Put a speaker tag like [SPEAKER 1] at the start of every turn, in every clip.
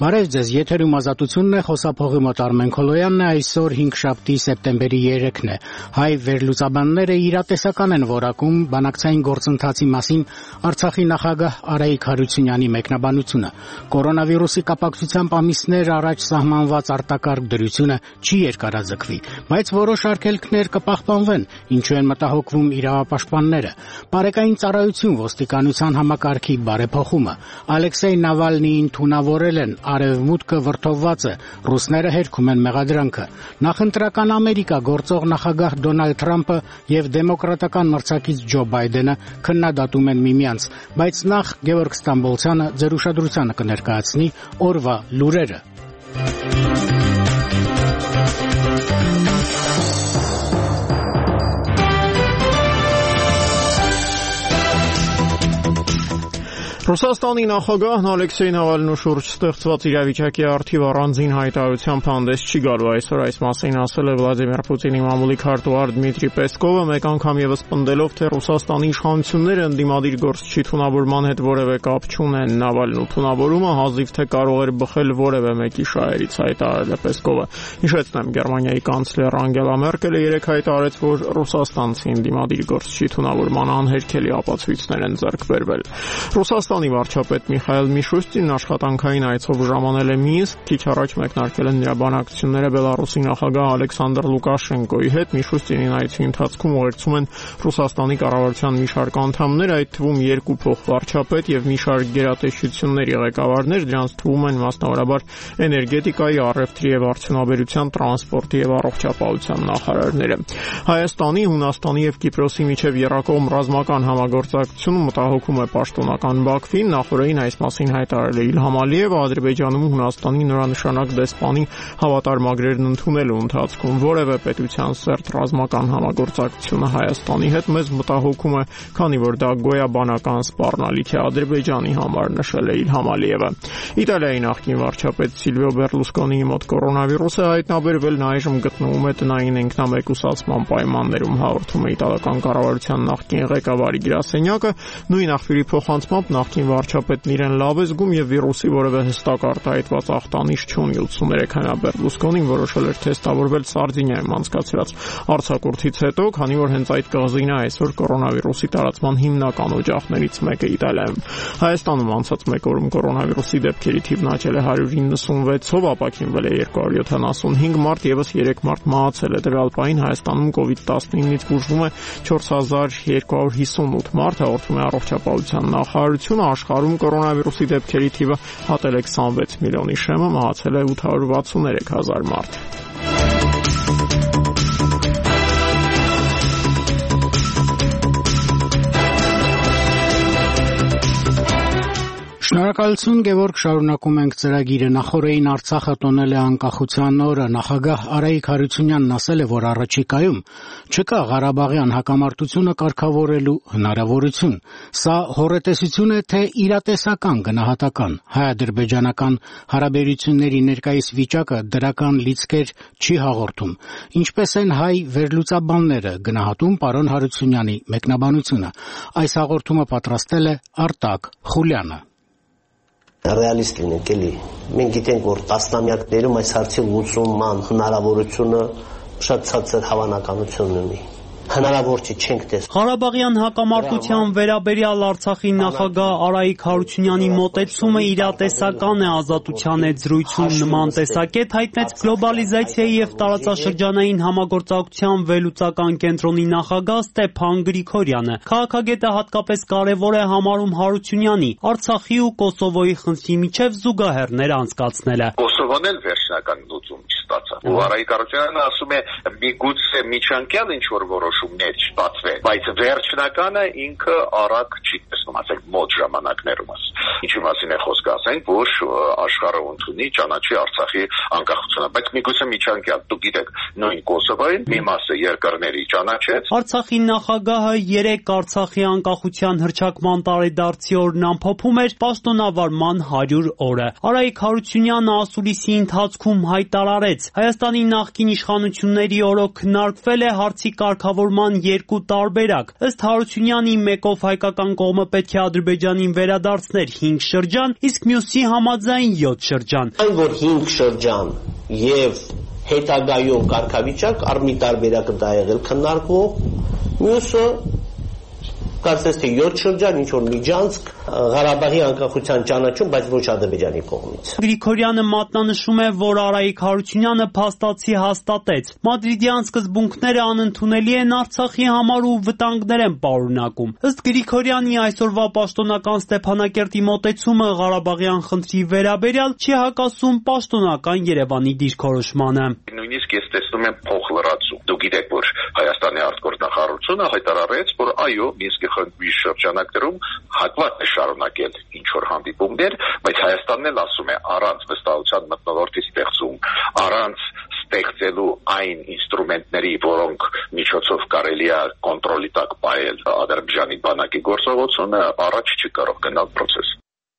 [SPEAKER 1] Բարև ձեզ, եթերում ազատությունն է, խոսափողի մոտ Արմեն Քոլոյանն է, այսօր 5-շաբթի սեպտեմբերի 3-ն է։ Հայ վերլուծաբանները իրատեսական են որակում բանակցային գործընթացի մասին Արցախի նախագահ Արայիկ Հարությունյանի մեկնաբանությունը։ Կորոնավիրուսի կապակցությամբ ամիսներ առաջ սահմանված արտակարգ դրությունը չի երկարաձգվի, բայց որոշ արգելքներ կպահպանվեն, ինչու են մտահոգվում իրավապաշտպանները։ Բարեկային ծառայություն ոստիկանության համակարգի բարեփոխումը, Ալեքսեյ Նավալնիին թունավորել են, Արևմուտքը վրդովված է, ռուսները հերքում են մեղադրանքը։ Նախընտրական Ամերիկա գործող նախագահ Դոնալդ Թրամփը եւ դեմոկրատական մրցակից Ջո Բայդենը քննադատում են միմյանց, բայց նախ Գևորգ Ստամբոլցյանը ձեր ուշադրությանը կներկայացնի օրվա լուրերը։
[SPEAKER 2] Ռուսաստանի նախագահն Ալեքսեյ Նավալնու շուրջ ստեղծված իրավիճակի առթիվ առանձին հայտարարությամբ հանդես չի գալու։ Այսօր այս մասին ասել է Վլադիմիր Պուտինի մամուլի քարտուղար Դմիտրի Պեսկովը, մեկ անգամ եւս պնդելով, թե Ռուսաստանի իշխանությունները ընդդիմադիր գործչի թունավորման հետ որևէ կապ չունեն։ Նավալնու թունավորումը հազիվ թե կարող էր բխել որևէ մեկի շահերից, հայտարարել է Պեսկովը։ Հիշեցնեմ, Գերմանիայի կանցլեր Անգելա Մերկելը երեկ հայտարարեց, որ ռուսաստանցի ընդդիմադիր գործչի թունավորման անհերքելի ապացույցներ են ձեռք բերվել։ Ռուսաստանի վարչապետ Միխայել Միշուստինն աշխատանքային այցով ժամանել է Մինսկ, քիչ առաջ մեկնարկել են նրա բանակցությունները Բելարուսի նախագահ Ալեքսանդր Լուկաշենկոյի հետ։ Միշուստինին այցի ընթացքում ուղեկցում են Ռուսաստանի կառավարության մի շարք անդամներ, այդ թվում 2 փոխվարչապետ եւ մի շարք գերատեսչությունների ղեկավարներ, դրանց թվում են մասնավորաբար էներգետիկայի, առևտրի եւ արդյունաբերության, տրանսպորտի եւ առողջապահության նախարարները։ Հայաստանի, Հունաստանի եւ Կիպրոսի միջև եռակողմ ռազմական համագործակցությունը մտահոգում է պաշտոնական Բաքվին, նախորդին այս մասին հայտարարել է Իլհամ Ալիևը, Ադրբեջանում Հունաստանի նորանշանակ դեսպանի հավատարմագրերն ընդունելու ընթացքում որևէ պետության սերտ ռազմական համագործակցությունը Հայաստանի հետ մեզ մտահոգում է, քանի որ դա գոյաբանական սպառնալիք է Ադրբեջանի համար, նշել է Իլհամ Ալիևը։ Իտալիայի նախկին վարչապետ Սիլվիո Բերլուսկոնիի մոտ կորոնավիրուսը հայտնաբերվել, այժմ գտնվում է տնային ինքնամեկուսացման պայմաններում, հաղորդում է իտալական կառավարության նախկին ղեկավարի գրասենյակը։ Նույն աղբյուրի փոխանցմամբ նախկին վարչապետն իրեն լավ է զգում եւ վիրուսի որևէ հստակ արտահայտված ախտանիշ չունի։ 83-ամյա Բերլուսկոնին որոշել էր թեստավորվել Սարդինիայում անցկացրած արձակուրդից հետո, քանի որ հենց այդ կղզին է այսօր կորոնավիրուսի տարածման հիմնական օջախներից մեկը Իտալիայում։ Հայաստանում անցած մեկ օրում կորոնավիրուսի դեպքերի թիվն աճել է 196-ով, ապաքինվել է 275 մարդ, եւս 3 մարդ մահացել է։ Տվյալ պահին Հայաստանում COVID-19-ից բուժվում է 4258 մարդ, հաղորդում է առողջապահության նախարարությունը։ Աշխարհում կորոնավիրուսի դեպքերի թիվը հատել է 26 միլիոնի շեմը, մահացել է 863,000 մարդ։
[SPEAKER 1] Շնորհակալություն Գևորգ, շարունակում ենք ծրագիրը։ Նախորդին Արցախը տոնել է անկախության օրը։ Նախագահ Արայիկ Հարությունյանն ասել է, որ առաջիկայում չկա Ղարաբաղյան հակամարտությունը կարգավորելու հնարավորություն։ Սա հոռետեսություն է, թե իրատեսական գնահատական։ Հայ-ադրբեջանական հարաբերությունների ներկայիս վիճակը դրական լիցքեր չի հաղորդում։ Ինչպես են հայ վերլուծաբանները գնահատում պարոն Հարությունյանի մեկնաբանությունը։ Այս հաղորդումը պատրաստել է Արտակ Խուլյանը։
[SPEAKER 3] Ռեալիստ լինենք, էլի։ Մենք գիտենք, որ տասնամյակներում այս հարցի լուծման հնարավորությունը շատ ցածր հավանականություն ունի։ Հնարավոր չի, չենք տեսնում։
[SPEAKER 4] Ղարաբաղյան հակամարտության վերաբերյալ Արցախի նախագահ Արայիկ Հարությունյանի մոտեցումը իրատեսական է, ազատության հետ զրույցում նման տեսակետ հայտնեց գլոբալիզացիայի եւ տարածաշրջանային համագործակցության վերլուծական կենտրոնի նախագահ Ստեփան Գրիգորյանը։ Քաղաքագետը հատկապես կարևոր է համարում Հարությունյանի Արցախի ու Կոսովոյի խնդրի միջև զուգահեռներ անցկացնելը։
[SPEAKER 5] Կոսովոն էլ վերջնական լուծում չստացավ։ Ու Արայիկ Հարությունյանը ասում է՝ միգուցե միջանկյալ ինչ որ որոշումներ չստացվեն, բայց վերջնականը ինքը արագ չի տեսնում, ասենք մոտ ժամանակներում։ Ինչի մասին է խոսքը, ասենք, որ աշխարհը ընդունի ճանաչի Արցախի անկախությունը, բայց միգուցե միջանկյալ, դուք գիտեք, նույն Կոսովոյին մի մասը երկրների ճանաչեց։
[SPEAKER 4] Արցախի նախագահը 3 Արցախի անկախության հռչակման տարեդարձի օրն ամփոփում էր պաշտոնավարման 100 օրը։ Արայիկ Հարությունյանը ասուլիսի ընթացքում հայտարարեց, Հայաստանի նախկին իշխանությունների օրոք քննարկվել է հարցի կարգավորման 2 տարբերակ։ Ըստ Հարությունյանի, մեկով հայկական կողմը պետք պետք է Ադրբեջանին վերադարձներ 5 շրջան, իսկ մյուսի համաձայն 7 շրջան։
[SPEAKER 3] Այն որ 5 շրջան եւ հետագայում կարգավիճակ առ մի տարբերակ դա եղել քննարկվող, մյուսը կարծես թե 7 շրջան ինչ որ Միջանցք Ղարաբաղի անկախության ճանաչում, բայց ոչ Ադրբեջանի կողմից։
[SPEAKER 4] Գրիգորյանը մատնանշում է, որ Արայիկ Հարությունյանը փաստացի հաստատեց. Մադրիդյան սկզբունքները անընդունելի են Արցախի համար ու վտանգներ են պարունակում։ Ըստ Գրիգորյանի այսօրվա պաշտոնական Ստեփանակերտի մոտեցումը Ղարաբաղյան խնդրի վերաբերյալ չի հակասում պաշտոնական Երևանի դիրքորոշմանը։
[SPEAKER 5] Նույնիսկ ես տեսնում եմ փոխլրացում։ Դուք գիտեք, որ Հայաստանի արտգործնախարարությունը հայտարարեց, որ այո, Մինսկի խմբի շրջանակներում հակված է շարունակել ինչ որ հանդիպումներ, բայց Հայաստանն էլ ասում է առանց վստահության մթնոլորտի ստեղծում, առանց ստեղծելու այն ինստրումենտների, որոնք միջոցով կարելի է կոնտրոլի տակ պահել Ադրբեջանի բանակի գործողությունը, առաջ չի կարող գնալ process։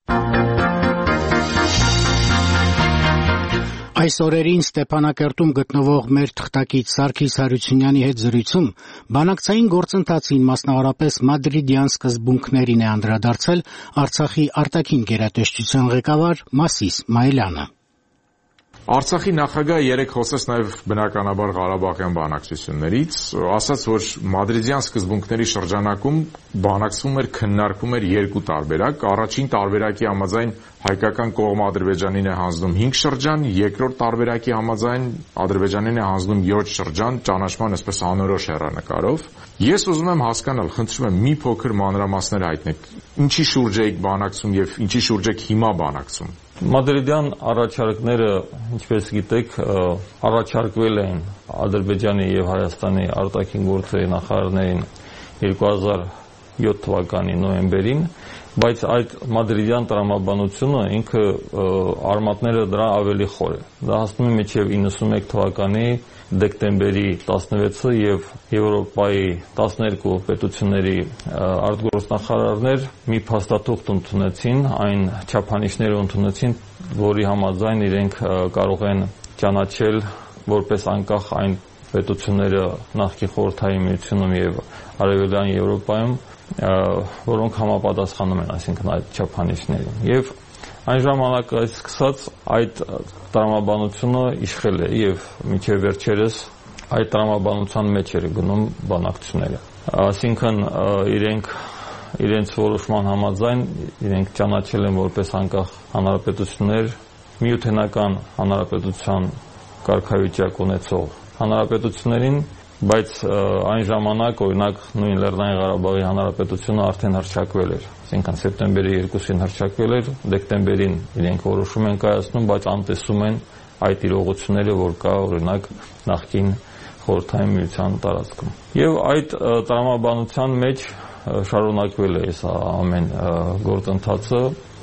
[SPEAKER 1] Այս օրերին Ստեփանակերտում գտնվող մեր թղթակից Սարգիս Հարությունյանի հետ զրույցում բանակցային գործընթացին, մասնավորապես Մադրիդյան սկզբունքներին է անդրադարձել Արցախի արտաքին գերատեսչության ղեկավար Մասիս Մայլյանը։
[SPEAKER 6] Արցախի նախագահը երեք խոսեց նաև բնականաբար Ղարաբաղյան բանակցություններից, ասաց, որ Մադրիդյան սկզբունքների շրջանակում բանակցվում էր, քննարկվում էր երկու տարբերակ, առաջին տարբերակի համաձայն հայկական կողմը Ադրբեջանին է հանձնում 5 շրջան, երկրորդ տարբերակի համաձայն Ադրբեջանին է հանձնում 7 շրջան, ճանաչման այսպես անորոշ հեռանկարով։ Ես ուզում եմ հասկանալ, խնդրում եմ մի փոքր մանրամասներ հայտնեք, ինչի շուրջ եք բանակցում եւ ինչի շուրջ եք հիմա բանակցում։
[SPEAKER 7] Մադրիդյան առաջարկները, ինչպես գիտեք, առաջարկվել էին Ադրբեջանի եւ Հայաստանի արտաքին գործերի նախարարներին 2007 թվականի նոյեմբերին, բայց այդ Մադրիդյան տրամաբանությունը ինքը արմատները դրա ավելի խոր է։ Դա հասնում է մինչև 91 թվականի դեկտեմբերի 16-ը եւ Եվրոպայի 12 պետությունների արտգործնախարարներ մի փաստաթուղթ ընդունեցին, այն չափանիշները ընդունեցին, որի համաձայն իրենք կարող են ճանաչել որպես անկախ այն պետությունները նախկին խորհրդային միությունում եւ արևելյան Եվրոպայում, որոնք համապատասխանում են, այսինքն այդ չափանիշներին։ Եվ այն ժամանակից սկսած այդ տրամաբանությունը իշխել է եւ մինչեւ վերջերս այդ տրամաբանության մեջ էր գնում բանակցությունները։ Այսինքն իրենց որոշման համաձայն իրենք ճանաչել են որպես անկախ հանրապետություններ, միութենական հանրապետության կարգավիճակ ունեցող հանրապետություններին, բայց այն ժամանակ օրինակ նույն Լեռնային Ղարաբաղի հանրապետությունը արդեն հռչակվել էր, այսինքն սեպտեմբերի 2-ին հռչակվել էր, դեկտեմբերին իրենք որոշում են կայացնում, բայց անտեսում են այդ իրողությունները, որ կա օրինակ նախկին խորհրդային միության տարածքում։ Եվ այդ տրամաբանության մեջ շարունակվել է այս ամեն գործընթացը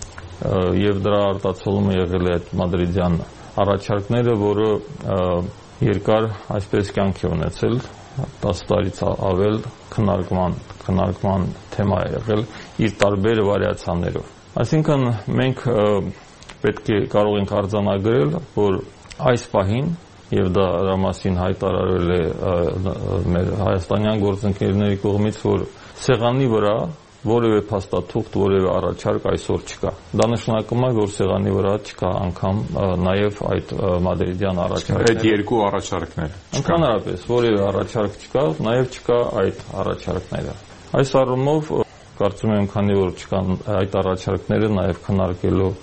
[SPEAKER 7] եւ դրա արտացոլումը եղել է այդ Մադրիդյան առաջարկները, որը երկար այսպես կյանքի ունեցել 10 տարից ավել քննարկման թեմա է եղել իր տարբեր վարիացիաներով։ Այսինքն մենք պետք է կարող ենք արձանագրել, որ այս պահին եւ դա մասին հայտարարվել է մեր հայաստանյան գործընկերների կողմից, որ սեղանի վրա որևէ փաստաթուղթ, որևէ առաջարկ այսօր չկա։ Դա նշանակում է, որ սեղանի վրա չկա անգամ նաև այդ Մադրիդյան առաջարկները։
[SPEAKER 6] Այդ երկու առաջարկներ։
[SPEAKER 7] Ընդհանրապես որևէ առաջարկ չկա, նաև չկա այդ առաջարկները։ Այս առումով կարծում եմ, քանի որ չկան այդ առաջարկները, նաև քննարկելու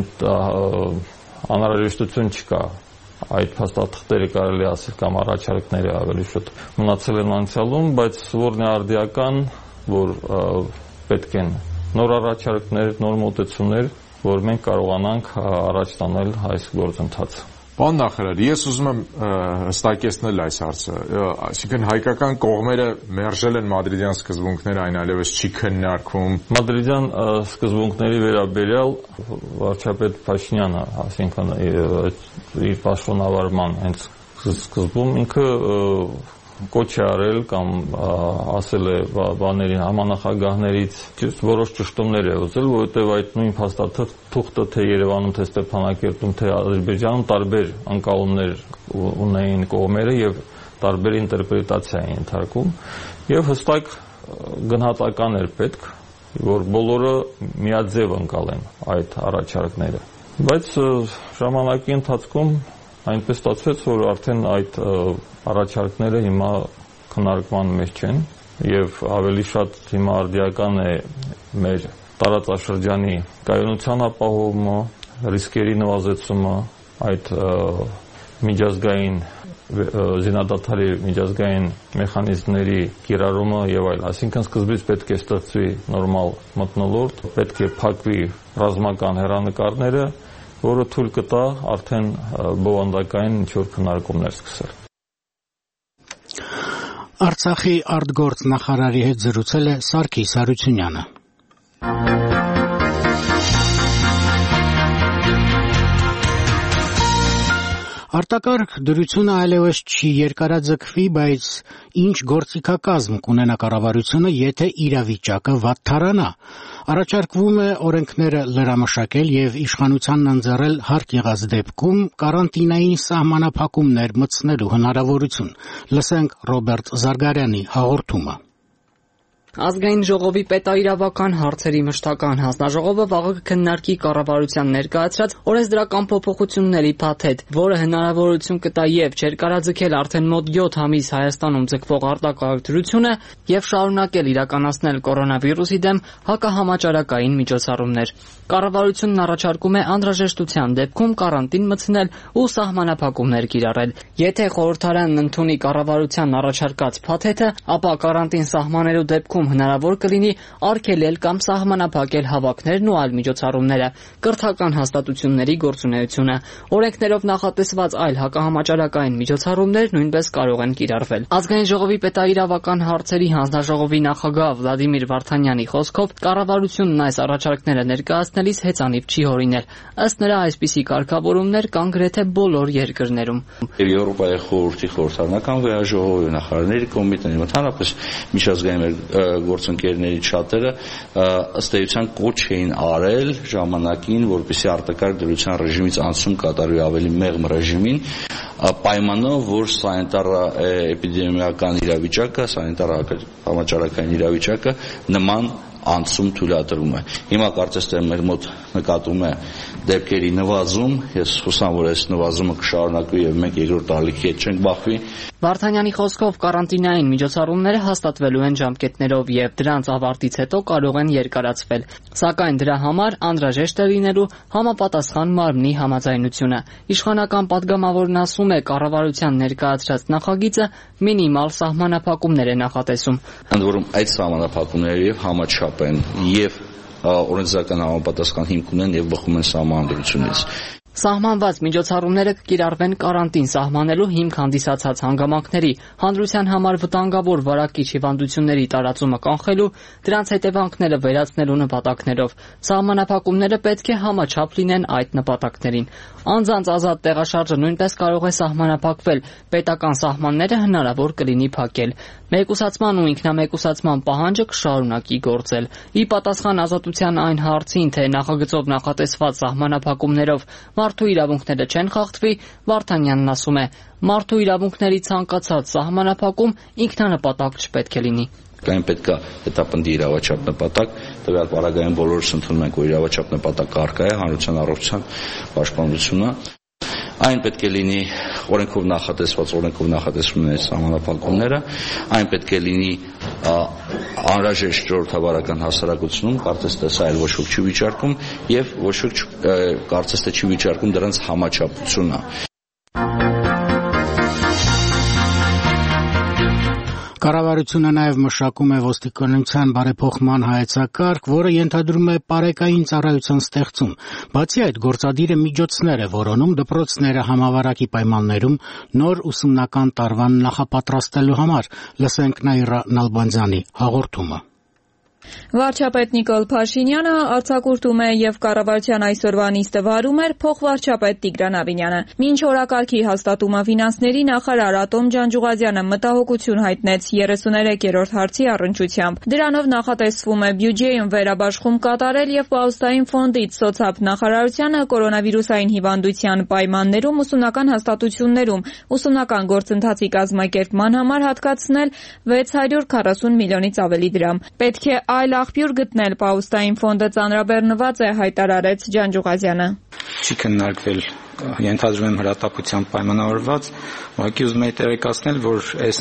[SPEAKER 7] անհրաժեշտություն չկա։ Այդ փաստաթղթերը կարելի ասել կամ առաջարկները ավելի շուտ մնացել են անցյալում, բայց որն է արդիական, որ պետք են նոր առաջարկներ, նոր մոտեցումներ, որ մենք կարողանանք առաջ տանել այս գործընթացը։
[SPEAKER 6] Պարոն նախարար, ես ուզում եմ հստակեցնել այս հարցը, այսինքն հայկական կողմերը մերժել են Մադրիդյան սկզբունքները, այն այլևս չի քննարկվում։
[SPEAKER 7] Մադրիդյան սկզբունքների վերաբերյալ վարչապետ Փաշինյանը, այսինքն իր պաշտոնավարման հենց սկզբում ինքը կոչ է արել կամ ասել է բաներին համանախագահներից որոշ ճշտումներ է ուզել, որովհետև այդ նույն փաստաթուղթը թե Երևանում, թե Ստեփանակերտում, թե Ադրբեջանում տարբեր ընկալումներ ունեին կողմերը եւ տարբեր ինտերպրետացիա էին ենթարկում եւ հստակ գնահատական էր պետք, որ բոլորը միաձև ընկալեն այդ առաջարկները։ Բայց ժամանակի ընթացքում այնպես ստացվեց, որ արդեն այդ առաջարկները հիմա քննարկման մեջ չեն եւ ավելի շատ հիմա արդիական է մեր տարածաշրջանի կայունության ապահովումը, ռիսկերի նվազեցումը, այդ միջազգային զինադադարի միջազգային մեխանիզմների կիրառումը եւ այլ, այսինքն սկզբից պետք է ստեղծվի նորմալ մթնոլորտ, պետք է փակվի ռազմական հեռանկարները, որը թույլ կտա արդեն բովանդակային ինչ-որ քննարկումներ սկսել։
[SPEAKER 1] Արցախի արտգործ նախարարի հետ զրուցել է Սարգիս Հարությունյանը։ Արտակարգ դրությունը այլևս չի երկարաձգվի, բայց ինչ գործիքակազմ կունենա կառավարությունը, եթե իրավիճակը վատթարանա։ Առաջարկվում է օրենքները լրամշակել եւ իշխանությանն ընձեռել հարկ եղած դեպքում կարանտինային սահմանափակումներ մտցնելու հնարավորություն։ Լսենք Ռոբերտ Զարգարյանի հաղորդումը։
[SPEAKER 8] Ազգային ժողովի պետաիրավական հարցերի մշտական հանձնաժողովը վաղը կքննարկի կառավարության ներկայացրած օրենսդրական փոփոխությունների փաթեթ, որը հնարավորություն կտա եւ չերկարաձգել արդեն մոտ 7 ամիս Հայաստանում ձգվող արտակարգ դրությունը եւ շարունակել իրականացնել կորոնավիրուսի դեմ հակահամաճարակային միջոցառումներ։ Կառավարությունն առաջարկում է անհրաժեշտության դեպքում կարանտին մտցնել ու սահմանափակումներ կիրառել։ Եթե խորհրդարանն ընդունի կառավարության առաջարկած փաթեթը, ապա կարանտին սահմանելու դեպքում հնարավոր կլինի արգելել կամ սահմանափակել հավաքներն ու այլ միջոցառումները, կրթական հաստատությունների գործունեությունը։ Օրենքներով նախատեսված այլ հակահամաճարակային միջոցառումներ նույնպես կարող են կիրառվել։ Ազգային ժողովի պետաիրավական հարցերի հանձնաժողովի նախագահ Վլադիմիր Վարդանյանի խոսքով կառավարությունն այս առաջարկները ներկայացնելիս հեծանիվ չի հորինել։ Ըստ նրա, այսպիսի կարգավորումներ կան գրեթե բոլոր երկրներում։
[SPEAKER 9] Եվրոպայի խորհրդի խորհրդարանական վեաժողովի նախարարների կոմիտեի ընդհանրապես միջազգային գործընկերների շատերը ըստ էության կոչ էին արել ժամանակին, որպեսզի արտակարգ դրության ռեժիմից անցում կատարվի ավելի մեղմ ռեժիմին, պայմանով, որ սանիտար էպիդեմիական իրավիճակը, սանիտար համաճարակային իրավիճակը նման անցում թույլատրում է։ Հիմա կարծես թե մեր մոտ նկատվում է դեպքերի նվազում, ես հուսամ, որ այս նվազումը կշարունակվի եւ մենք երկրորդ ալիքի հետ չենք բախվի։
[SPEAKER 8] Վարդանյանի խոսքով կարանտինային միջոցառումները հաստատվելու են ժամկետներով եւ դրանց ավարտից հետո կարող են երկարացվել, սակայն դրա համար անհրաժեշտ է լինելու համապատասխան մարմնի համաձայնությունը։ Իշխանական падգամավորն ասում է, կառավարության ներկայացրած նախագիծը մինիմալ սահմանափակումներ է նախատեսում։
[SPEAKER 9] Ընդ որում այդ սահմանափակումները եւ համաչափ են եւ օրենսդրական համապատասխան հիմք ունեն եւ բխում են սահմանադրությունից։
[SPEAKER 8] Սահմանված միջոցառումները կկիրառվեն կարանտին սահմանելու հիմք հանդիսացած հանգամանքների, հանրության համար վտանգավոր վարակիչ հիվանդությունների տարածումը կանխելու, դրանց հետևանքները վերացնելու նպատակներով։ Սահմանափակումները պետք է համաչափ լինեն այդ նպատակներին։ Անձանց ազատ տեղաշարժը նույնպես կարող է սահմանափակվել, պետական սահմանները հնարավոր կլինի փակել։ Մեկուսացման ու ինքնամեկուսացման պահանջը կշարունակի գործել։ Ի պատասխան ազատության այն հարցին, թե նախագծով նախատեսված սահմանափակումներով մարդու իրավունքները չեն խախտվի, Վարդանյանն ասում է, մարդու իրավունքների ցանկացած սահմանափակում ինքնանպատակ չպետք է լինի։
[SPEAKER 9] Այն պետք է հետապնդի իրավաչափ նպատակ, տվյալ պարագայում բոլորս ընդունում ենք, որ իրավաչափ նպատակը առկա է, հանրության առողջության պաշտպանությունը։ Այն պետք է լինի օրենքով նախատեսվում են սահմանափակումները, այն պետք է լինի անհրաժեշտ ժողովրդավարական հասարակությունում, կարծես թե սա էլ ոչ ոք չի վիճարկում, եւ ոչ ոք կարծես թե չի վիճարկում դրանց համաչափությունը։
[SPEAKER 1] Կառավարությունը նաև մշակում է ոստիկանության բարեփոխման հայեցակարգ, որը ենթադրում է պարեկային ծառայության ստեղծում։ Բացի այդ, գործադիրը միջոցներ է որոնում դպրոցները համավարակի պայմաններում նոր ուսումնական տարվան նախապատրաստելու համար։ Լսենք Նաիրա Նալբանդյանի հաղորդումը։
[SPEAKER 10] Վարչապետ Նիկոլ Փաշինյանը արձակուրդում է եւ կառավարության այսօրվա նիստը վարում էր փոխվարչապետ Տիգրան Ավինյանը։ Մինչ օրակարգի հաստատումը ֆինանսների նախարար Ատոմ Ջանջուղազյանը մտահոգություն հայտնեց 33-րդ հարցի առնչությամբ։ Դրանով նախատեսվում է բյուջեում վերաբաշխում կատարել եւ Պաուստային ֆոնդից սոցիալ նախարարությանը կորոնավիրուսային հիվանդության պայմաններում ուսումնական հաստատություններում ուսումնական գործընթացի կազմակերպման համար հատկացնել 640 միլիոնից ավելի դրամ։ Պետք է այլ աղբյուր գտնել Պաուստային ֆոնդը ծանրաբեռնված է, հայտարարեց Ջանջուղազյանը։
[SPEAKER 11] Չի քննարկվել, ենթադրում եմ հրատապությամբ պայմանավորված, ուղղակի ուզում եմ տեղեկացնել, որ այս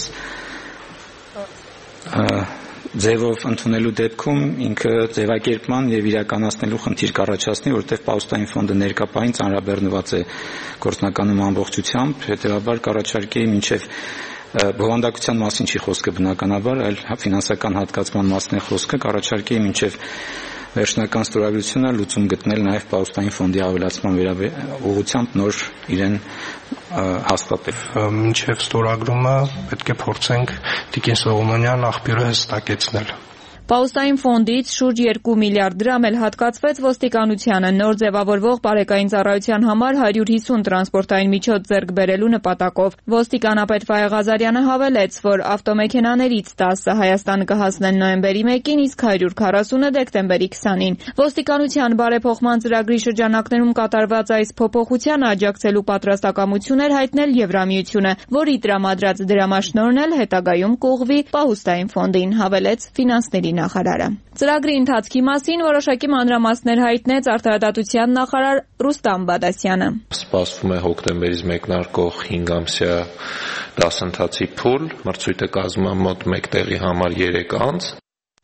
[SPEAKER 11] ձևով ընդունելու դեպքում ինքը ձևակերպման եւ իրականացնելու խնդիր կառաջացնի, որովհետեւ Պաուստային ֆոնդը ներկայապային ծանրաբեռնված է գործնականում ամբողջությամբ, հետեւաբար կառաջարկեի մինչեւ բովանդակության մասին չի խոսքը բնականաբար, այլ ֆինանսական հատկացման մասն է խոսքը, կառաջարկեի մինչեւ վերջնական ստորագրությունը լուծում գտնել նաև Պաուստային ֆոնդի ավելացման ուղղությամբ նոր իրեն հաստատել։
[SPEAKER 12] Մինչև ստորագրումը պետք է փորձենք Տիկին Սողոմոնյան աղբյուրը հստակեցնել։
[SPEAKER 10] Պաուստային ֆոնդից շուրջ 2 միլիարդ դրամ էլ հատկացվեց ոստիկանությանը նոր ձևավորվող բարեկային ծառայության համար 150 տրանսպորտային միջոց ձեռք բերելու նպատակով։ Ոստիկանապետ Ֆայե Ղազարյանը հավելեց, որ ավտոմեքենաներից 10-ը Հայաստան կհասնեն նոյեմբերի 1-ին, իսկ 140-ը դեկտեմբերի 20-ին։ Ոստիկանության բարեփոխման ծրագրի շրջանակներում կատարված այս փոփոխությանը աջակցելու պատրաստակամություն էր հայտնել Եվրամիությունը, որի տրամադրած դրամաշնորհն էլ հետագայում կուղղվի Պաուստային ֆոնդին, հավելեց ֆինանսների նախարարը։ Ծրագրի ընթացքի մասին որոշակի մանրամասներ հայտնեց արտարադատության նախարար Ռուստամ Բադասյանը։
[SPEAKER 13] Սպասվում է հոկտեմբերից մեկնարկող 5 ամսյա դասընթացի փուլ, մրցույթը կազմում է մոտ 1 տեղի համար 3 անց։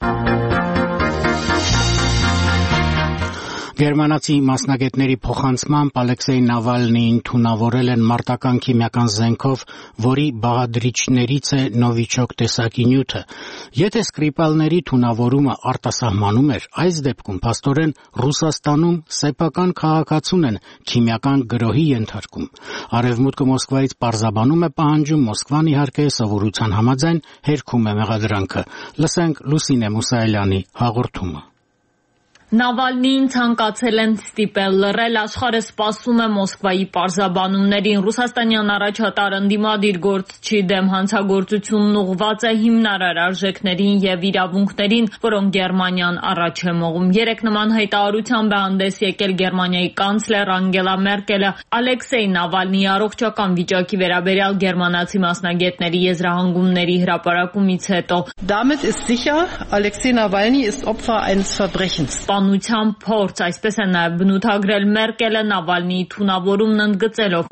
[SPEAKER 1] Գերմանացի մասնագետների փոխանցմամբ Ալեքսեյ Նավալնիին թունավորել են մարտական քիմիական զենքով, որի բաղադրիչներից է նովիչոկ տեսակի նյութը։ Եթե Սկրիպալների թունավորումը արտասահմանում էր, այս դեպքում փաստորեն Ռուսաստանում սեփական քաղաքացուն են քիմիական գրոհի ենթարկում։ Արևմուտքը Մոսկվայից պարզաբանում է պահանջում, Մոսկվան իհարկե սովորության համաձայն հերքում է մեղադրանքը։ Լսենք Լուսինե Մուսայելյանի հաղորդումը։
[SPEAKER 14] Նավալնիին ցանկացել են ստիպել լռել, աշխարհը սպասում է Մոսկվայի պարզաբանումներին։ Ռուսաստանյան առաջատար ընդդիմադիր գործչի դեմ հանցագործությունն ուղղված է հիմնարար արժեքներին եւ իրավունքներին, որոնք Գերմանիան առաջ է մղում։ Երեք նման հայտարարությամբ է հանդես եկել Գերմանիայի կանցլեր Անգելա Մերկելը Ալեքսեյ Նավալնիի առողջական վիճակի վերաբերյալ գերմանացի մասնագետների եզրահանգումների հրապարակումից հետո։
[SPEAKER 15] Damit ist sicher, Alexei Nawalny ist Opfer eines Verbrechens.
[SPEAKER 14] Պանության փորձ, այսպես է նաև բնութագրել Մերկելը Նավալնիի թունավորումն ընդգծելով։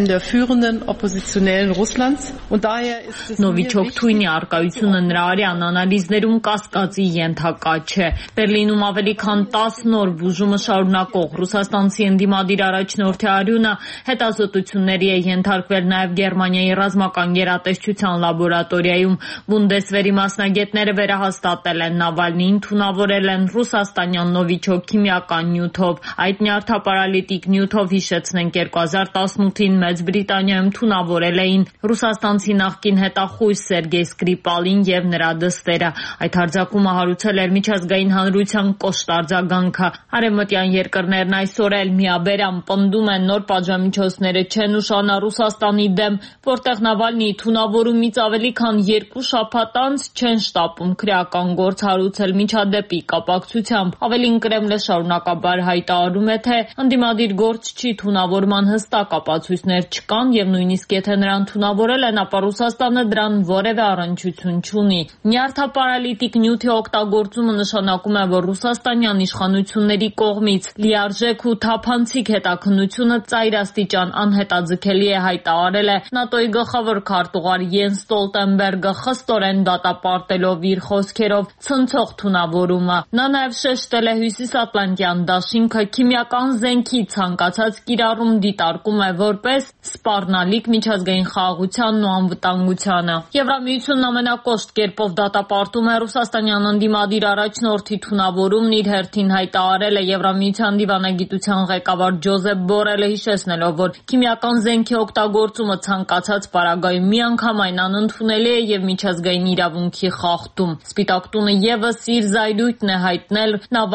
[SPEAKER 14] Նովիչոկ թույնի առկայությունը նրա արյան անալիզներում կասկածի ենթակա չէ։ Բերլինում ավելի քան 10 օր բուժումը շարունակող ռուսաստանցի ընդդիմադիր առաջնորդի արյունը հետազոտությունների է ենթարկվել նաև Գերմանիայի ռազմական գերատեսչության լաբորատորիայում։ Բունդեսվերի մասնագետները վերահաստատել են Նավալնիին թունավորել են ռուսաստանյան նովիչոկ քիմիական նյութով։ Այդ նյարդապարալիտիկ նյութով հիշեցնենք 2018-ին Մեծ Բրիտանիայում թունավորել էին ռուսաստանցի նախկին հետախույզ Սերգեյ Սկրիպալին եւ նրա դստերը։ Այդ հարձակումը հարուցել էր միջազգային հանրության կոշտ արձագանքը։ Արևմտյան երկրներն այսօր էլ միաբերան պնդում են նոր պատժամիջոցները չեն ուշանա Ռուսաստանի դեմ, որտեղ Նավալնիի թունավորումից ավելի քան 2 շաբաթ անց չեն շտապում քրեական գործ հարուցել միջադեպի կապակցությամբ։ Ավելին Կրեմլը շարունակաբար հայտարարում է, թե ընդդիմադիր գործչի թունավորման հստակ ապացույցներ չկան եւ նույնիսկ եթե նրան թունավորել են, ապա Ռուսաստանը դրան որևէ առնչություն չունի։ Նյարդապարալիտիկ նյութի օգտագործումը նշանակում է, որ ռուսաստանյան իշխանությունների կողմից լիարժեք ու թափանցիկ հետաքննությունը ծայրաստիճան անհետաձգելի է, հայտարարել է ՆԱՏՕ-ի գլխավոր քարտուղար Յենս Ստոլտենբերգը, խստորեն դատապարտելով իր խոսքերով ցնցող թունավորումը։ Նա նաև շեշտել է Հյուսիսատլանտյան դաշինքը քիմիական զենքի ցանկացած կիրառում դիտարկում է որպես սպառնալիք միջազգային խաղաղությանն ու անվտանգությանը։ Եվրամիությունն ամենակոշտ կերպով դատապարտում է ռուսաստանյան ընդդիմադիր առաջնորդի թունավորումն, իր հերթին հայտարարել է Եվրամիության դիվանագիտության ղեկավար Ջոզեփ Բորելը, հիշեցնելով, որ քիմիական զենքի օգտագործումը ցանկացած պարագայում միանգամայն անընդունելի է եւ միջազգային իրավունքի խախտում։ Սպիտակ տունը եւս իր զայրույթն է հայտնել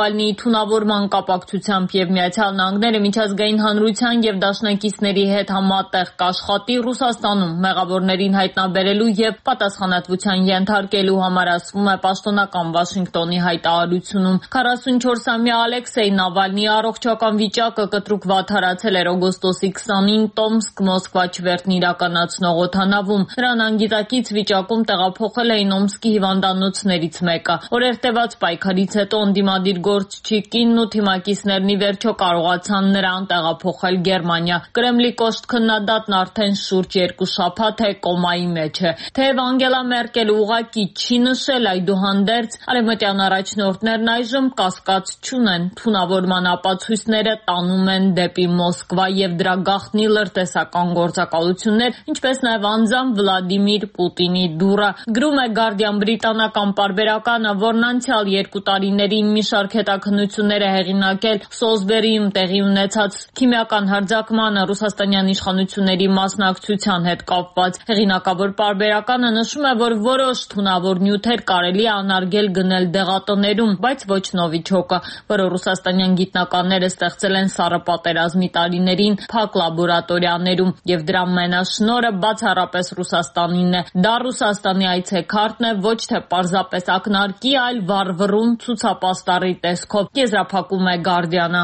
[SPEAKER 14] Նավալնիի թունավորման կապակցությամբ եւ Միացյալ Նահանգները միջազգային հանրության եւ դաշնակիցների հետ համատեղ կաշխատի Ռուսաստանում մեղավորներին հայտնաբերելու եւ պատասխանատվության ենթարկելու համար, ասվում է պաշտոնական Վաշինգտոնի հայտարարությունում։ 44-ամյա Ալեքսեյ Նավալնիի առողջական վիճակը կտրուկ վատթարացել էր օգոստոսի 20-ին Տոմսկ-Մոսկվա չվերթն իրականացնող օդանավում։ Նրան անգիտակից վիճակում տեղափոխել էին Օմսկի հիվանդանոցներից մեկը։ Օրեր տևած պայքարից հետո ընդդիմադիր գործչի կինն ու թիմակիցներն ի վերջո կարողացան նրան տեղափոխել Գերմանիա։ Կրեմլի կոշտ քննադատն արդեն շուրջ 2 շաբաթ է կոմայի մեջ է։ Թեև Անգելա Մերկելը ուղղակի չի նշել, այդուհանդերձ արևմտյան առաջնորդներն այժմ կասկած չունեն։ Թունավորման ապացույցները տանում են դեպի Մոսկվա եւ դրա գաղտնի լրտեսական գործակալություններ, ինչպես նաեւ անձամբ Վլադիմիր Պուտինի դուռը։ Գրում է Guardian բրիտանական պարբերականը, որն անցյալ 2 տարիներին մի շարք հետաքննություններ է հեղինակել Սոլսբերիում տեղի ունեցած քիմիական հարձակմանը ռուսաստանյան իշխանությունների մասնակցության հետ կապված։ Հեղինակավոր պարբերականը նշում է, որ որոշ թունավոր նյութեր կարելի է անարգել գնել դեղատներում, բայց ոչ նովիչոկը, որը ռուսաստանյան գիտնականները ստեղծել են Սառը պատերազմի տարիներին փակ լաբորատորիաներում, եւ դրա մենաշնորհը բացառապես Ռուսաստանինն է։ Դա Ռուսաստանի այցեքարտն է, ոչ թե պարզապես ակնարկի, այլ վառվռուն ցուցապաստառի տեսքով, եզրափակում է Guardian-ը։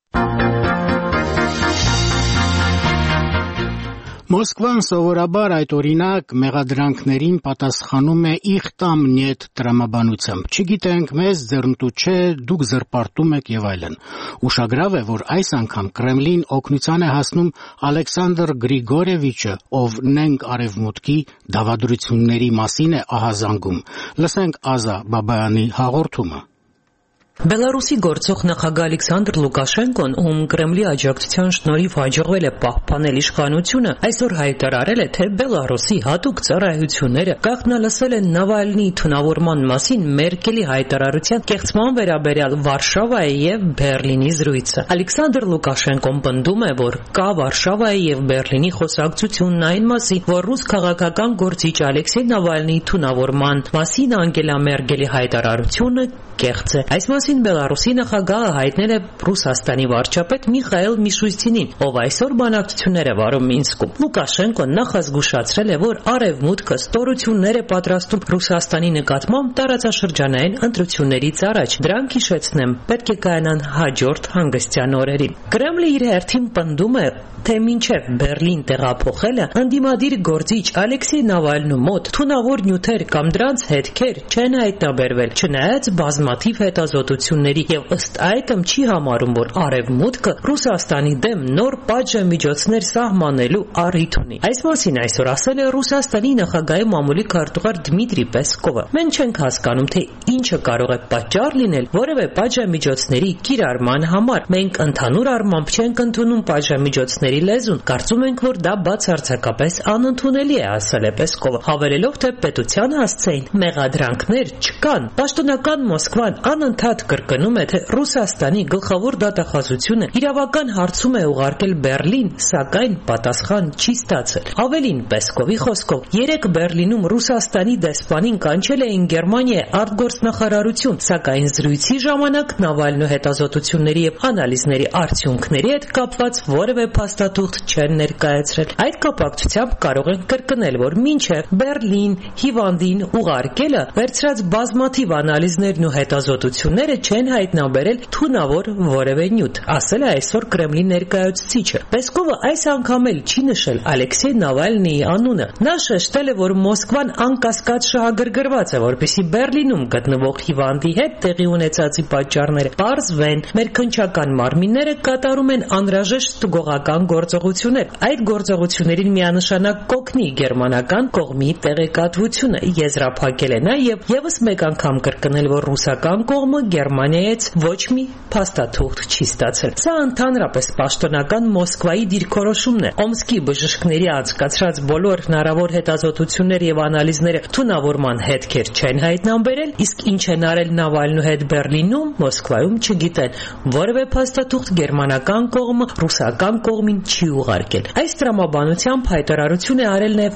[SPEAKER 1] Մոսկվան սովորաբար այդ օրինակ մեղադրանքներին պատասխանում է «Իխտամ նյետ» տրամաբանությամբ։ Չգիտենք, մեզ ձեռնտու չէ, դուք զրպարտում եք եւ այլն։ Ուշագրավ է, որ այս անգամ Կրեմլին օգնության է հասնում Ալեքսանդր Գրիգորևիչը, ով նենք արևմուտքի դավադրությունների մասին է ահազանգում։ Լսենք Ազա Բաբայանի հաղորդումը։
[SPEAKER 16] Բելարուսի գործող նախագահ Ալեքսանդր Լուկաշենկոն, ում Կրեմլի աջակցության շնորհիվ հաջողվել է պահպանել իշխանությունը, այսօր հայտարարել է, թե Բելարուսի հատուկ ծառայությունները գաղտնալսել են Նավալնիի թունավորման մասին Մերկելի հայտարարության կեղծման վերաբերյալ Վարշավայի եւ Բերլինի զրույցը։ Ալեքսանդր Լուկաշենկոն պնդում է, որ կա Վարշավայի եւ Բերլինի խոսակցությունն այն մասին, որ ռուս քաղաքական գործիչ Ալեքսեյ Նավալնիի թունավորման մասին Անգելա Մերկելի հայտարարությունը կեղծ է։ Այս մասին Բելարուսի նախագահը հայտնել է Ռուսաստանի վարչապետ Միխայել Միշուստինին, ով այսօր բանակցություններ է վարում Մինսկում։ Լուկաշենկոն նախազգուշացրել է, որ Արևմուտքը ստորություններ է պատրաստում Ռուսաստանի նկատմամբ տարածաշրջանային ընտրություններից առաջ։ Դրանք, հիշեցնեմ, պետք է կայանան հաջորդ հանգստյան օրերին։ Կրեմլը իր հերթին պնդում է, թե մինչև Բերլին տեղափոխելը ընդդիմադիր գործիչ Ալեքսեյ Նավալնու մոտ թունավոր նյութեր կամ դրանց հետքեր չեն հայտնաբերվել, չնայած բազմաթիվ հետազոտությունների եւ ըստ այդմ չի համարում, որ Արևմուտքը Ռուսաստանի դեմ նոր պատժամիջոցներ սահմանելու առիթ ունի։ Այս մասին այսօր ասել է Ռուսաստանի նախագահի մամուլի քարտուղար Դմիտրի Պեսկովը։ Մենք չենք հասկանում, թե ինչը կարող է պատճառ լինել որևէ պատժամիջոցների կիրառման համար։ Մենք ընդհանուր առմամբ չենք ընդունում պատժամիջոցների լեզուն, կարծում ենք, որ դա բացարձակապես անընդունելի է, ասել է Պեսկովը, հավելելով, թե պետության հասցեին մեղադրանքներ չկան։ Պաշտոնական Մոսկվան անընդհատ կրկնում է, թե Ռուսաստանի գլխավոր դատախազությունը իրավական հարցում է ուղարկել Բերլին, սակայն պատասխան չի ստացել։ Ավելին, Պեսկովի խոսքով, 3 Բերլինում Ռուսաստանի դեսպանին կանչել էին Գերմանիայի արտգործնախարարություն, սակայն զրույցի ժամանակ Նավալնու հետազոտությունների եւ անալիզների արդյունքների հետ կապված որևէ փաստաթուղթ չեն ներկայացրել։ Այդ կապակցությամբ կարող են կրկնել, որ մինչև Բերլին հիվանդին ուղարկելը վերցրած բազմաթիվ անալիզներն ու հետազոտությունները չեն հայտնաբերել թունավոր որևէ նյութ, ասել է այսօր Կրեմլի ներկայացուցիչը։ Պեսկովը այս անգամ էլ չի նշել Ալեքսեյ Նավալնիի անունը։ Նա շեշտել է, որ Մոսկվան անկասկած շահագրգռված է, որպեսզի Բերլինում գտնվող հիվանդի հետ տեղի ունեցածի պատճառները պարզվեն։ Մեր քննչական մարմինները կատարում են անհրաժեշտ ստուգողական գործողություններ։ Այդ գործողություններին միանշանակ կօգնի գերմանական կողմի տեղեկատվությունը, եզրափակել է նա եւ եւս մեկ անգամ կրկնել, որ ռուսական կողմը Գերմանիայից ոչ մի փաստաթուղթ չի ստացել։ Սա ընդհանրապես պաշտոնական Մոսկվայի դիրքորոշումն է։ Օմսկի բժիշկների անցկացրած բոլոր հնարավոր հետազոտություններ եւ անալիզները թունավորման հետքեր չեն հայտնաբերել, իսկ ինչ են արել Նավալնու հետ Բերլինում, Մոսկվայում չգիտեն։ Որևէ փաստաթուղթ գերմանական կողմը ռուսական կողմին չի ուղարկել։ Այս տրամաբանությամբ հայտարարություն է արել նաև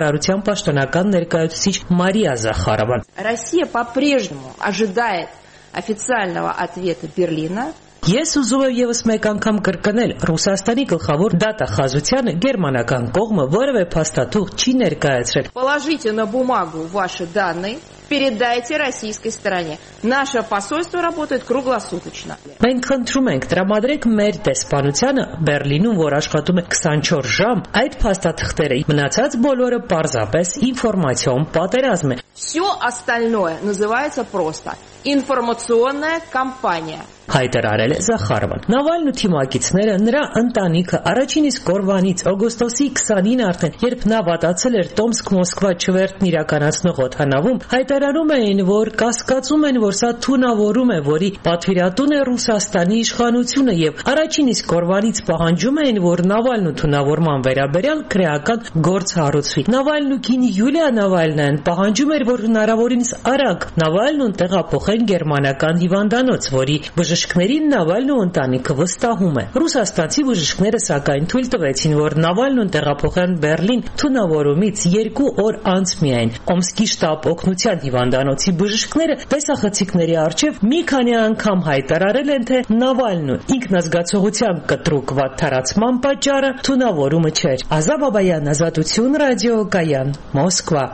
[SPEAKER 16] արտգործնախարարության պաշտոնական ներկայացուցիչ Մարիա Զախարովան։
[SPEAKER 17] Россия по-прежнему ожидает официального ответа Берлина.
[SPEAKER 16] Ես ուզում եմ եւս մեկ անգամ կրկնել, Ռուսաստանի գլխավոր դատախազությանը գերմանական կողմը որևէ փաստաթուղթ չի ներկայացրել։
[SPEAKER 17] Положите на бумагу ваши данные, передайте российской стороне. Наше посольство работает круглосуточно.
[SPEAKER 16] Մենք խնդրում ենք տրամադրեք մեր դեսպանությանը Բերլինում, որ աշխատում է 24 ժամ, այդ փաստաթղթերը։ Մնացած բոլորը պարզապես ինֆորմացիոն պատերազմ է։
[SPEAKER 17] Все остальное называется просто информационная кампания.
[SPEAKER 16] Հայտարարել է Զախարովան։ Նավալն ու թիմակիցները, նրա ընտանիքը առաջին իսկ օրվանից օգոստոսի 20-ին արդեն, երբ նա վատացել էր Տոմսկ-Մոսկվա չվերթն իրականացնող օդանավում, հայտարարում էին, որ կասկածում են, որ սա թունավորում է, որի պատվիրատուն է Ռուսաստանի իշխանությունը, եւ առաջին իսկ օրվանից պահանջում էին, որ Նավալն ու թունավորման վերաբերյալ քրեական գործ հարուցվի։ Նավալն ու կին Յուլիա Նավալնան պահանջում էր, որ հնարավորինս արագ Նավալնուն տեղափոխեն գերմանական հիվանդանոց, որի բժիշկներին Նավալն ու ընտանիքը վստահում է։ Ռուսաստանցի բժիշկները սակայն թույլ տվեցին, որ Նավալնուն տեղափոխեն Բերլին թունավորումից 2 օր անց միայն։ Օմսկի շտաբ օգնության հիվանդանոցի բժիշկները տեսախցիկների առջև մի քանի անգամ հայտարարել են, թե Նավալնու ինքնազգացողության կտրուկ վատթարացման պատճառը թունավորումը չէր։ Ազա Բաբայան, Ազատություն ռադիո, Կայան, Մոսկվա։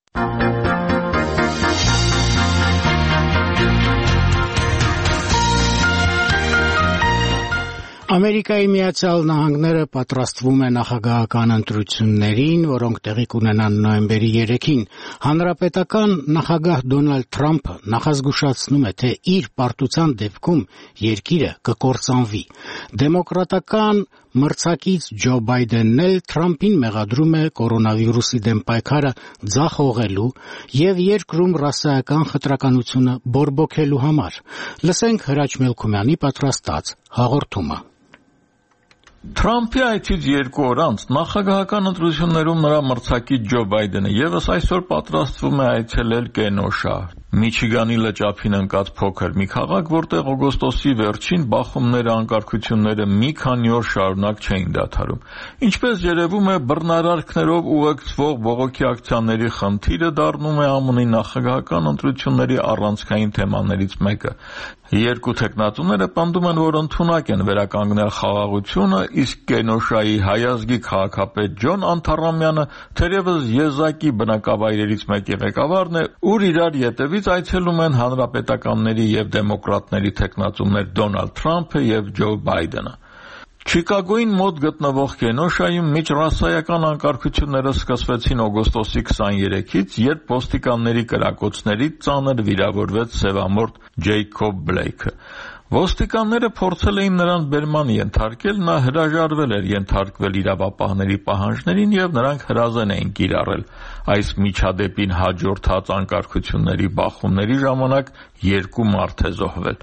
[SPEAKER 1] Ամերիկայի Միացյալ Նահանգները պատրաստվում է նախագահական ընտրություններին, որոնք տեղի կունենան նոյեմբերի 3-ին։ Հանրապետական նախագահ Դոնալդ Թրամփը նախազգուշացնում է, թե իր պարտության դեպքում երկիրը կկործանվի։ Դեմոկրատական մրցակից Ջո Բայդենն էլ Թրամփին մեղադրում է կորոնավիրուսի դեմ պայքարը ձախողելու եւ երկրում ռասայական խտրականությունը բորբոքելու համար։ Լսենք Հրաչ Մելքումյանի պատրաստած հաղորդումը։
[SPEAKER 7] Թրամփի այցից 2 օր անց նախագահական ընտրություններում նրա մրցակից Ջո Բայդենը եւս այսօր պատրաստվում է այցելել Կենոշա, Միչիգանի լճափին ընկած փոքր մի քաղաք, որտեղ օգոստոսի վերջին բախումները, անկարգությունները մի քանի օր շարունակ չէին դադարում։ Ինչպես երևում է, բռնարարքներով ուղեկցվող բողոքի ակցիաների խնդիրը դառնում է ԱՄՆ-ի նախագահական ընտրությունների առանցքային թեմաներից մեկը։ Երկու թեկնածուները պնդում են, որ ընդունակ են վերականգնել խաղաղությունը, իսկ Կենոշայի հայազգի քաղաքապետ Ջոն Անթարամյանը թերևս եզակի բնակավայրերից մեկի ղեկավարն է, ուր իրար ետևից այցելում են հանրապետականների եւ դեմոկրատների թեկնածուներ Դոնալդ Թրամփը եւ Ջո Բայդենը։ Չիկագոյին մոտ գտնվող Կենոշայում միջրասայական անկարգությունները սկսվեցին օգոստոսի 23-ից, երբ ոստիկանների կրակոցներից ծանր վիրավորվեց սևամորթ Ջեյքոբ Բլեյքը։ Ոստիկանները փորձել էին նրան բերման ենթարկել, նա հրաժարվել էր ենթարկվել իրավապահների պահանջներին եւ նրանք հրազեն էին կիրառել։ Այս միջադեպին հաջորդած անկարգությունների բախումների ժամանակ 2 մարդ է զոհվել։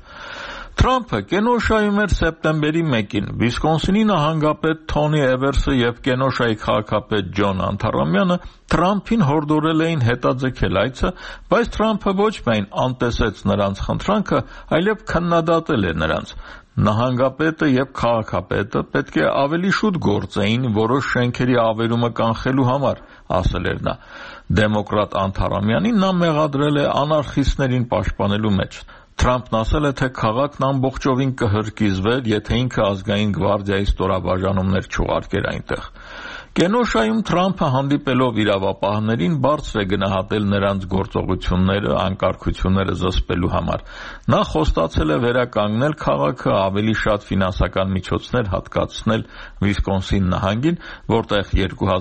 [SPEAKER 7] Թրամփը Կենոշայում էր սեպտեմբերի 1-ին, Վիսկոնսինի նահանգապետ Թոնի Էվերսը եւ Կենոշայի քաղաքապետ Ջոն Անթարամյանը Թրամփին հորդորել էին հետաձգել այցը, բայց Թրամփը ոչ միայն անտեսեց նրանց խնդրանքը, այլև քննադատել է նրանց։ Նահանգապետը եւ քաղաքապետը պետք է ավելի շուտ գործեին որոշ շենքերի ավերումը կանխելու համար, ասել էր նա։ Դեմոկրատ Անթարամյանին նա մեղադրել է անարխիստներին պաշտպանելու մեջ։ Թրամփն ասել է, թե քաղաքն ամբողջովին կհրկիզվեր, եթե ինքը ազգային գվարդիայի ստորաբաժանումներ չուղարկեր այնտեղ։ Կենոշայում Թրամփը հանդիպելով իրավապահներին բարձր է գնահատել նրանց գործողությունները, անկարգությունները զսպելու համար։ Նա խոստացել է վերականգնել քաղաքը, ավելի շատ ֆինանսական միջոցներ հատկացնել Վիսկոնսին նահանգին, որտեղ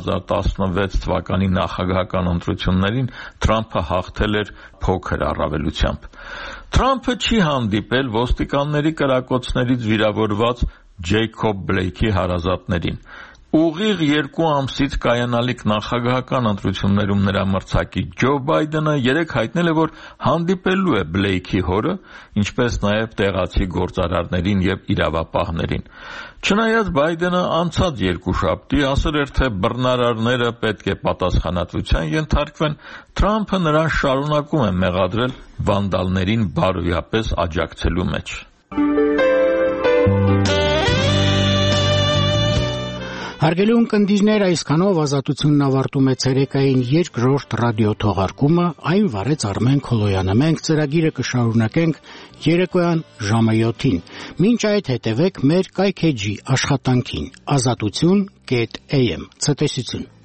[SPEAKER 7] 2016 թվականի նախագահական ընտրություններին Թրամփը հաղթել էր փոքր առավելությամբ։ Թրամփը չի հանդիպել ոստիկանների կրակոցներից վիրավորված Ջեյքոբ Բլեյքի հարազատներին։ Ուղիղ 2 ամսից կայանալիք նախագահական ընտրություններում նրա մրցակից Ջո Բայդենը երեկ հայտնել է, որ հանդիպելու է Բլեյքի հորը, ինչպես նաև տեղացի գործարարներին եւ իրավապահներին։ Չնայած Բայդենը անցած երկուշաբթի ասել էր, թե բռնարարները պետք է պատասխանատվության ենթարկվեն, Թրամփը նրան շարունակում է մեղադրել վանդալներին բարոյապես աջակցելու մեջ։
[SPEAKER 1] Հարգելի ունկնդիրներ, այսքանով Ազատությունն ավարտում է ցերեկային երկրորդ ռադիո թողարկումը, այն վարեց Արմեն Քոլոյանը։ Մենք ծրագիրը կշարունակենք երեկոյան ժամը 7-ին։ Մինչ այդ հետևեք մեր կայքեջի աշխատանքին azatutun.am։ Ցտեսություն։